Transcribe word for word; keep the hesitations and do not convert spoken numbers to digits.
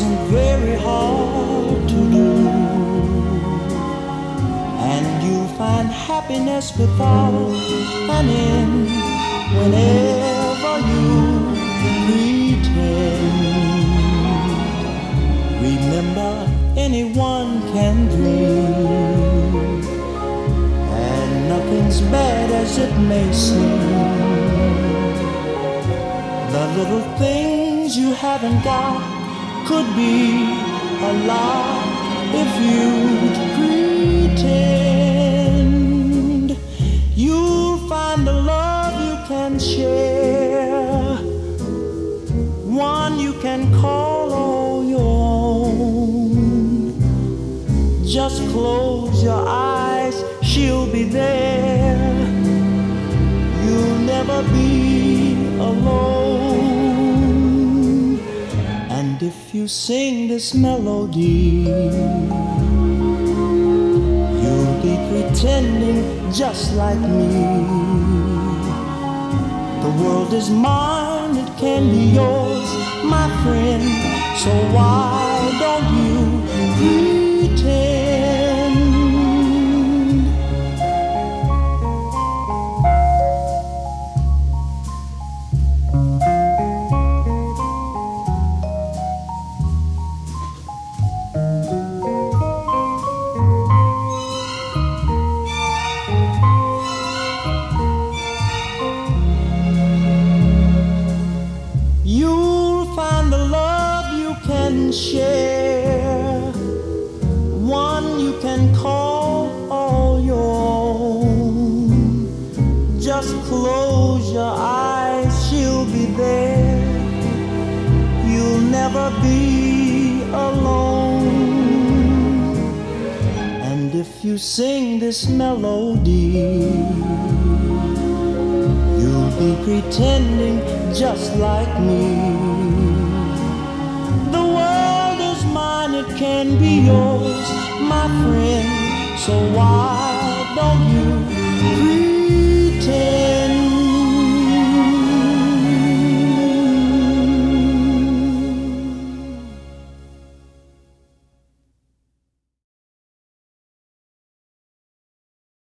isn't very hard to do, and you'll find happiness without an end whenever you pretend. Remember, anyone can dream, and nothing's bad as it may seem. The little things you haven't got could be a lot if you'd pretend. You'll find a love you can share, one you can call all your own. Just close your eyes, she'll be there. You'll never be alone. And if you sing this melody, you'll be pretending just like me. The world is mine, it can be yours, my friend. So why don't you pretend? You'll find the love you can share, one you can call all your own. Just close your eyes, she'll be there. You'll never be alone. And if you sing this melody, you'll be pretending just like me. The world is mine, it can be yours, my friend. So why don't you breathe?